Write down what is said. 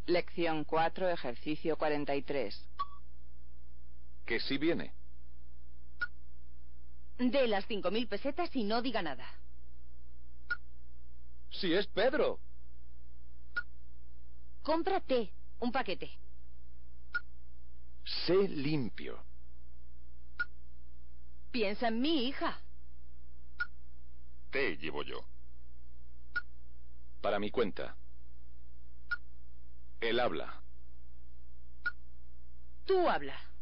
Lección 4, ejercicio 43. Que sí viene. De las 5.000 pesetas y no diga nada. ¡Si es Pedro! Cómprate un paquete. Sé limpio. Piensa en mi hija. Té llevo yo. Para mi cuenta. Él habla. Tú habla.